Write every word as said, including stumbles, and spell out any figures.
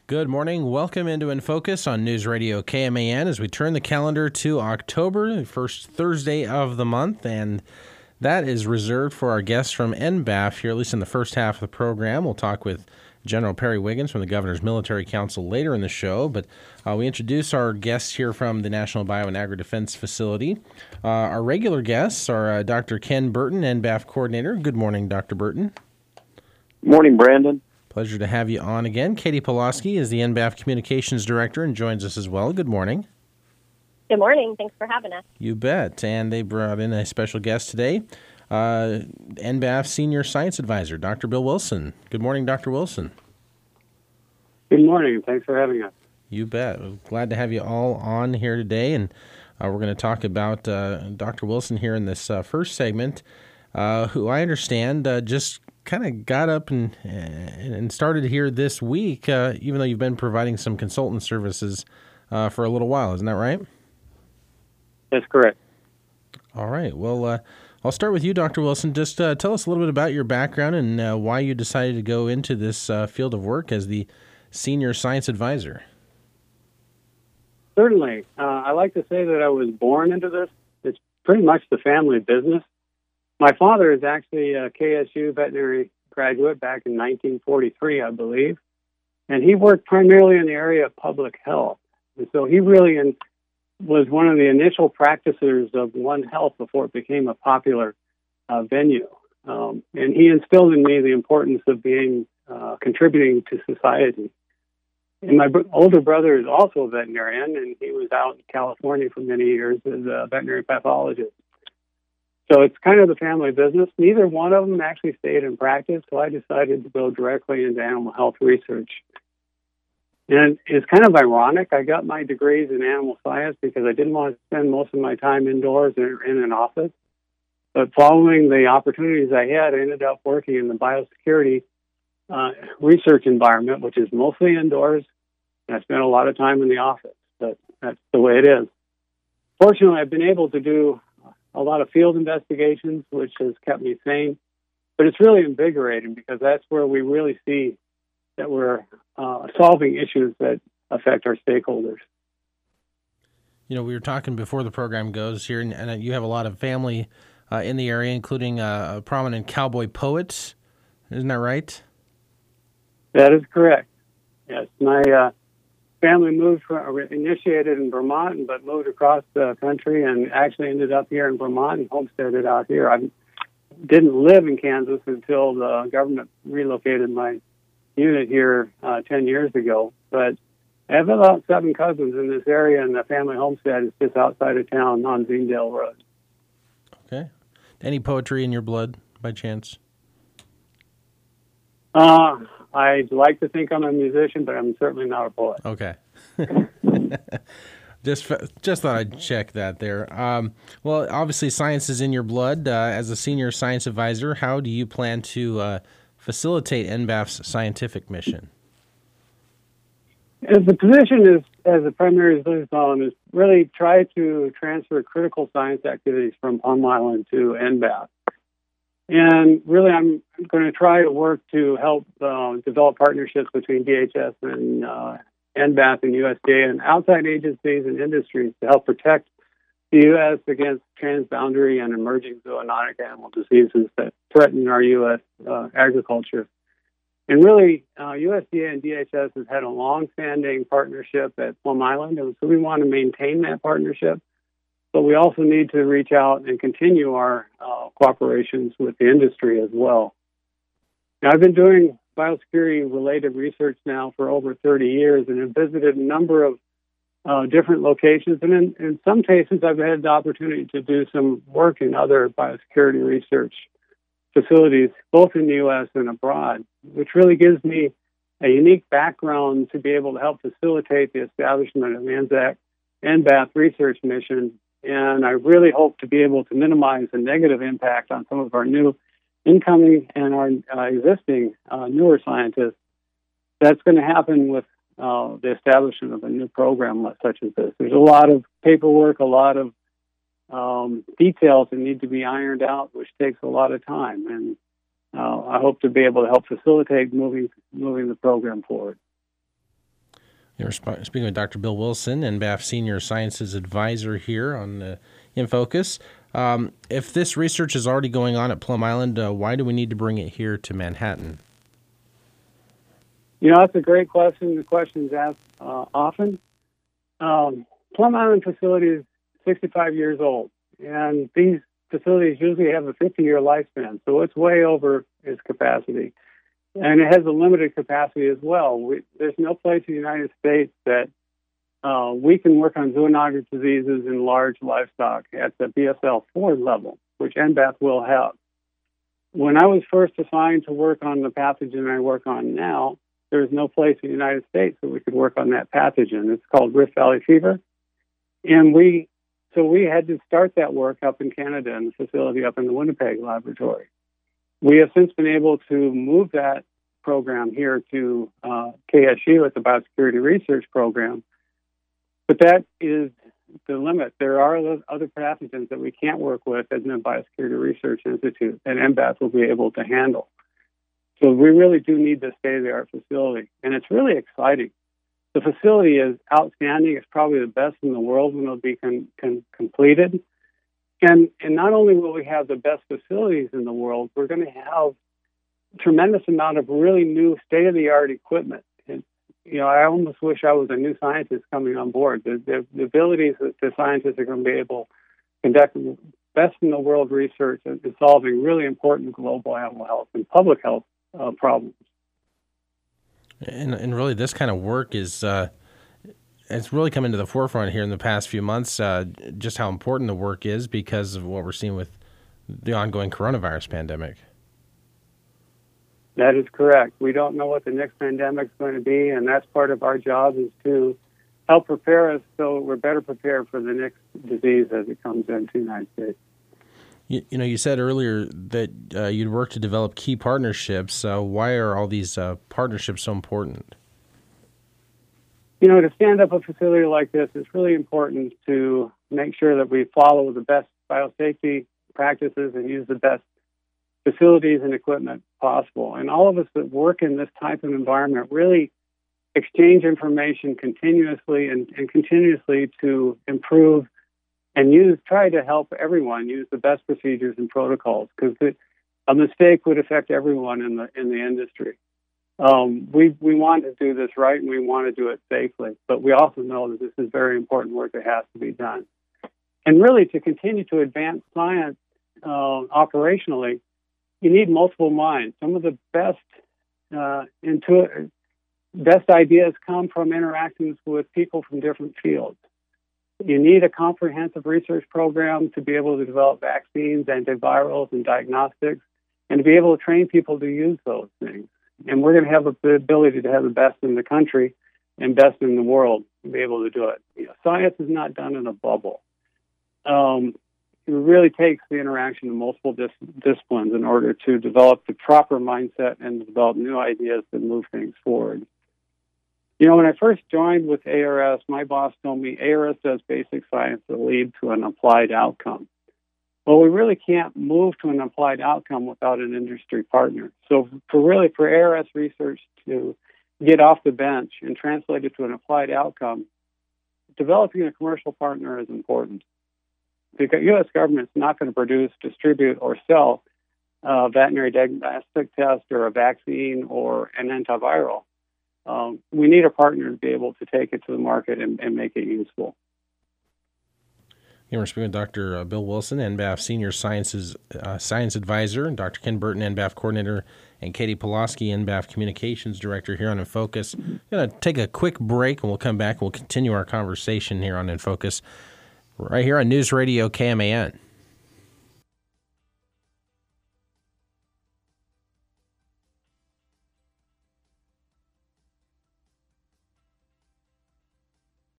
Good morning. Welcome into In Focus on News Radio K M A N as we turn the calendar to October, the first Thursday of the month, and that is reserved for our guests from N B A F here, at least in the first half of the program. We'll talk with General Perry Wiggins from the Governor's Military Council later in the show, but uh, we introduce our guests here from the National Bio and Agri-Defense Facility. Uh, our regular guests are uh, Doctor Ken Burton, N B A F Coordinator. Good morning, Doctor Burton. Morning, Brandon. Pleasure to have you on again. Katie Pulaski is the N B A F Communications Director and joins us as well. Good morning. Good morning. Thanks for having us. You bet. And they brought in a special guest today, uh, N B A F Senior Science Advisor, Doctor Bill Wilson. Good morning, Doctor Wilson. Good morning. Thanks for having us. You bet. Glad to have you all on here today. And uh, we're going to talk about uh, Doctor Wilson here in this uh, first segment, uh, who I understand uh, just kind of got up and and started here this week, uh, even though you've been providing some consultant services uh, for a little while. Isn't that right? That's correct. All right. Well, uh, I'll start with you, Doctor Wilson. Just uh, tell us a little bit about your background and uh, why you decided to go into this uh, field of work as the Senior Science Advisor. Certainly. Uh, I like to say that I was born into this. It's pretty much the family business. My father is actually a K S U veterinary graduate back in nineteen forty-three, I believe, and he worked primarily in the area of public health. And so he really in, was one of the initial practitioners of One Health before it became a popular uh, venue. Um, and he instilled in me the importance of being uh, contributing to society. And my br- older brother is also a veterinarian, and he was out in California for many years as a veterinary pathologist. So it's kind of the family business. Neither one of them actually stayed in practice, so I decided to go directly into animal health research. And it's kind of ironic. I got my degrees in animal science because I didn't want to spend most of my time indoors or in an office. But following the opportunities I had, I ended up working in the biosecurity uh, research environment, which is mostly indoors. And I spent a lot of time in the office, but that's the way it is. Fortunately, I've been able to do a lot of field investigations, which has kept me sane. But it's really invigorating because that's where we really see that we're uh, solving issues that affect our stakeholders. You know, we were talking before the program goes here, and, and you have a lot of family uh, in the area, including uh, a prominent cowboy poet. Isn't that right? That is correct. Yes, my uh, family moved, from, initiated in Vermont, but moved across the country and actually ended up here in Vermont and homesteaded out here. I didn't live in Kansas until the government relocated my unit here uh, ten years ago. But I have about seven cousins in this area, and the family homestead is just outside of town on Zinedale Road. Okay. Any poetry in your blood, by chance? Uh, I'd like to think I'm a musician, but I'm certainly not a poet. Okay. just just thought I'd check that there. Um, well, obviously science is in your blood. Uh, as a senior science advisor, how do you plan to uh, facilitate N B A F's scientific mission? As the position is, as a primary business column, is really try to transfer critical science activities from Plum Island to N B A F. And really, I'm going to try to work to help uh, develop partnerships between D H S and uh, N B A F and U S D A and outside agencies and industries to help protect the U S against transboundary and emerging zoonotic animal diseases that threaten our U S uh, agriculture. And really, uh, U S D A and D H S has had a long-standing partnership at Plum Island, and so we want to maintain that partnership. But we also need to reach out and continue our uh, cooperations with the industry as well. Now, I've been doing biosecurity-related research now for over thirty years and have visited a number of uh, different locations. And in, in some cases, I've had the opportunity to do some work in other biosecurity research facilities, both in the U S and abroad, which really gives me a unique background to be able to help facilitate the establishment of ANZAC N B A F research mission. And I really hope to be able to minimize the negative impact on some of our new incoming and our uh, existing uh, newer scientists. That's going to happen with uh, the establishment of a new program such as this. There's a lot of paperwork, a lot of um, details that need to be ironed out, which takes a lot of time. And uh, I hope to be able to help facilitate moving moving the program forward. You're sp- speaking with Doctor Bill Wilson, N B A F Senior Sciences Advisor here on uh, In Focus. Um, if this research is already going on at Plum Island, uh, why do we need to bring it here to Manhattan? You know, that's a great question. The question is asked uh, often. Um, Plum Island facility is sixty-five years old, and these facilities usually have a fifty-year lifespan, so it's way over its capacity. And it has a limited capacity as well. We, there's no place in the United States that uh, we can work on zoonotic diseases in large livestock at the B S L four level, which N B A F will have. When I was first assigned to work on the pathogen I work on now, there's no place in the United States that we could work on that pathogen. It's called Rift Valley fever. And we, so we had to start that work up in Canada in the facility up in the Winnipeg laboratory. We have since been able to move that program here to uh, K S U at the Biosecurity Research Program. But that is the limit. There are other pathogens that we can't work with as the Biosecurity Research Institute, and N B A F will be able to handle. So we really do need this state-of-the-art facility, and it's really exciting. The facility is outstanding. It's probably the best in the world when it'll be con- con- completed. And, and not only will we have the best facilities in the world, we're going to have a tremendous amount of really new state-of-the-art equipment. And, you know, I almost wish I was a new scientist coming on board. The, the, the abilities that the scientists are going to be able to conduct best-in-the-world research in solving really important global animal health and public health uh, problems. And, and really, this kind of work is uh, it's really come into the forefront here in the past few months, uh, just how important the work is because of what we're seeing with the ongoing coronavirus pandemic. That is correct. We don't know what the next pandemic is going to be, and that's part of our job is to help prepare us so we're better prepared for the next disease as it comes into the United States. You, you know, you said earlier that uh, you'd work to develop key partnerships. Uh, why are all these uh, partnerships so important? You know, to stand up a facility like this, it's really important to make sure that we follow the best biosafety practices and use the best facilities and equipment possible. And all of us that work in this type of environment really exchange information continuously and, and continuously to improve and use, try to help everyone use the best procedures and protocols, because a mistake would affect everyone in the in the industry. Um, we we want to do this right, and we want to do it safely, but we also know that this is very important work that has to be done. And really, to continue to advance science uh, operationally, you need multiple minds. Some of the best uh, intu- best ideas come from interactions with people from different fields. You need a comprehensive research program to be able to develop vaccines, antivirals, and diagnostics, and to be able to train people to use those things. And we're going to have the ability to have the best in the country and best in the world to be able to do it. You know, science is not done in a bubble. Um, it really takes the interaction of multiple dis- disciplines in order to develop the proper mindset and to develop new ideas that move things forward. You know, when I first joined with A R S, my boss told me A R S does basic science that lead to an applied outcome. Well, we really can't move to an applied outcome without an industry partner. So for really, for A R S research to get off the bench and translate it to an applied outcome, developing a commercial partner is important. The U S government is not going to produce, distribute, or sell a veterinary diagnostic test or a vaccine or an antiviral. Um, we need a partner to be able to take it to the market and, and make it useful. Again, we're speaking with Doctor Bill Wilson, N B A F Senior Sciences uh, Science Advisor, and Doctor Ken Burton, N B A F Coordinator, and Katie Pulaski, N B A F Communications Director here on In Focus. We're going to take a quick break, and we'll come back and we'll continue our conversation here on In Focus right here on News Radio K M A N.